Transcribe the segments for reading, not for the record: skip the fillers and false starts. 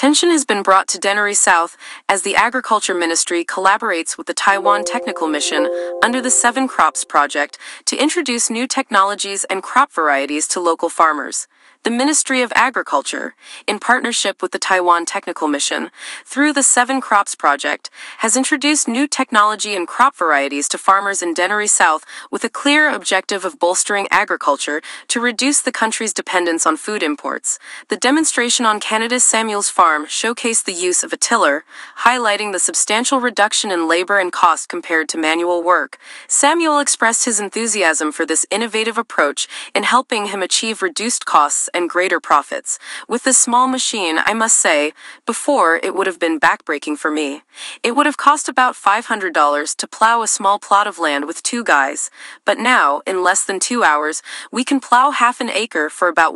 Attention has been brought to Dennery South as the Agriculture Ministry collaborates with the Taiwan Technical Mission under the Seven Crops Project to introduce new technologies and crop varieties to local farmers. The Ministry of Agriculture, in partnership with the Taiwan Technical Mission, through the Seven Crops Project, has introduced new technology and crop varieties to farmers in Dennery South with a clear objective of bolstering agriculture to reduce the country's dependence on food imports. The demonstration on Canada's Samuel's farm showcased the use of a tiller, highlighting the substantial reduction in labor and cost compared to manual work. Samuel expressed his enthusiasm for this innovative approach in helping him achieve reduced costs and greater profits. With this small machine, I must say, before it would have been backbreaking for me. It would have cost about $500 to plow a small plot of land with 2 guys, but now, in less than 2 hours, we can plow half an acre for about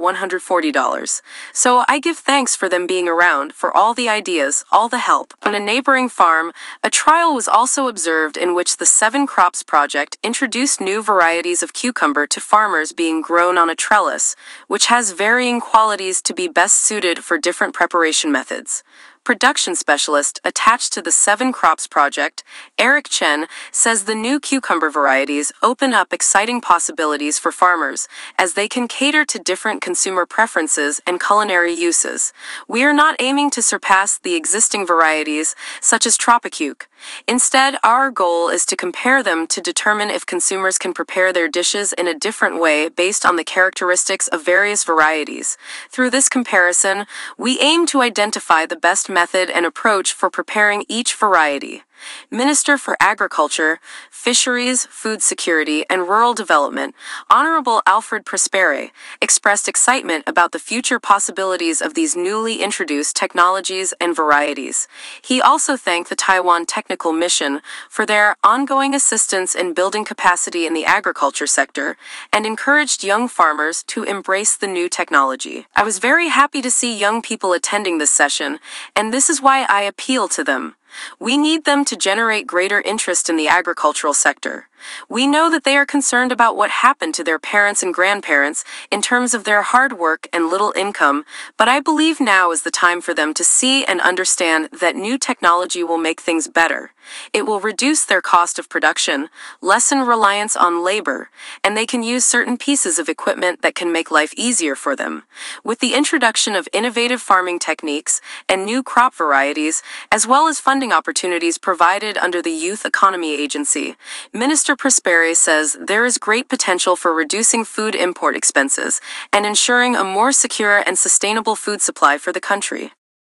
$140. So I give thanks for them being around, for all the ideas, all the help. On a neighboring farm, a trial was also observed in which the Seven Crops Project introduced new varieties of cucumber to farmers being grown on a trellis, which has varying qualities to be best suited for different preparation methods. Production specialist attached to the Seven Crops Project, Eric Chen, says the new cucumber varieties open up exciting possibilities for farmers, as they can cater to different consumer preferences and culinary uses. We are not aiming to surpass the existing varieties, such as Tropicuke. Instead, our goal is to compare them to determine if consumers can prepare their dishes in a different way based on the characteristics of various varieties. Through this comparison, we aim to identify the best method and approach for preparing each variety. Minister for Agriculture, Fisheries, Food Security, and Rural Development, Honorable Alfred Prospere, expressed excitement about the future possibilities of these newly introduced technologies and varieties. He also thanked the Taiwan Technical Mission for their ongoing assistance in building capacity in the agriculture sector and encouraged young farmers to embrace the new technology. I was very happy to see young people attending this session, and this is why I appeal to them. We need them to generate greater interest in the agricultural sector. We know that they are concerned about what happened to their parents and grandparents in terms of their hard work and little income, but I believe now is the time for them to see and understand that new technology will make things better. It will reduce their cost of production, lessen reliance on labor, and they can use certain pieces of equipment that can make life easier for them. With the introduction of innovative farming techniques and new crop varieties, as well as funding opportunities provided under the Youth Economy Agency, Minister Prospere says there is great potential for reducing food import expenses and ensuring a more secure and sustainable food supply for the country.